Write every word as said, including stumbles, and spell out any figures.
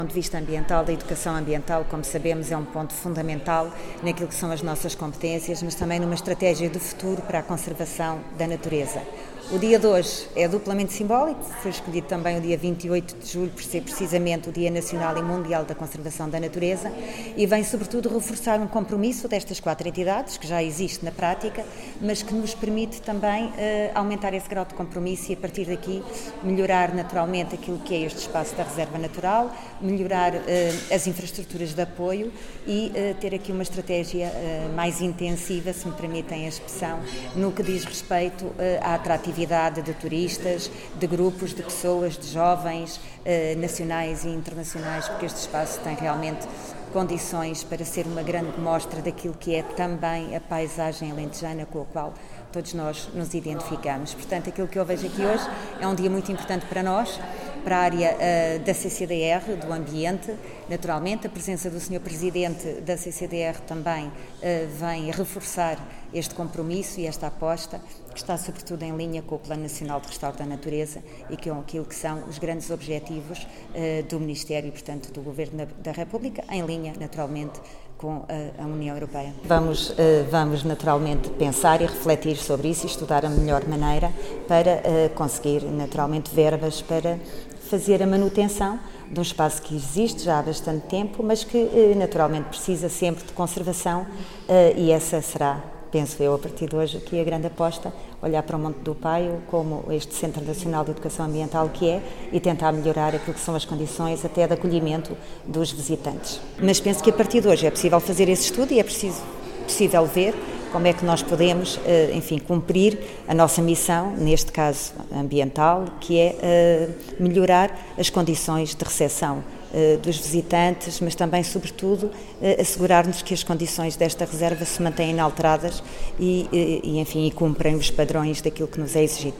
Do ponto de vista ambiental, da educação ambiental, como sabemos, é um ponto fundamental naquilo que são as nossas competências, mas também numa estratégia do futuro para a conservação da natureza. O dia de hoje é duplamente simbólico, foi escolhido também o dia vinte e oito de julho por ser precisamente o Dia Nacional e Mundial da Conservação da Natureza e vem sobretudo reforçar um compromisso destas quatro entidades, que já existe na prática, mas que nos permite também uh, aumentar esse grau de compromisso e a partir daqui melhorar naturalmente aquilo que é este espaço da reserva natural, melhorar uh, as infraestruturas de apoio e uh, ter aqui uma estratégia uh, mais intensiva, se me permitem a expressão, no que diz respeito uh, à atratividade de turistas, de grupos, de pessoas, de jovens, eh, nacionais e internacionais, porque este espaço tem realmente condições para ser uma grande mostra daquilo que é também a paisagem alentejana com a qual todos nós nos identificamos. Portanto, aquilo que eu vejo aqui hoje é um dia muito importante para nós, para a área uh, da C C D R, do ambiente, naturalmente. A presença do senhor Presidente da C C D R também uh, vem reforçar este compromisso e esta aposta, que está sobretudo em linha com o Plano Nacional de Restauro da Natureza e com aquilo que são os grandes objetivos uh, do Ministério e, portanto, do Governo da, da República, em linha, naturalmente, com a, a União Europeia. Vamos, uh, vamos naturalmente pensar e refletir sobre isso e estudar a melhor maneira para uh, conseguir naturalmente verbas para fazer a manutenção de um espaço que existe já há bastante tempo, mas que uh, naturalmente precisa sempre de conservação uh, e essa será, penso eu, a partir de hoje aqui a grande aposta, olhar para o Monte do Paio como este Centro Nacional de Educação Ambiental que é e tentar melhorar aquilo que são as condições até de acolhimento dos visitantes. Mas penso que a partir de hoje é possível fazer esse estudo e é preciso, possível ver como é que nós podemos, enfim, cumprir a nossa missão, neste caso ambiental, que é melhorar as condições de recepção dos visitantes, mas também, sobretudo, assegurar-nos que as condições desta reserva se mantêm inalteradas e, e, enfim, e cumprem os padrões daquilo que nos é exigido.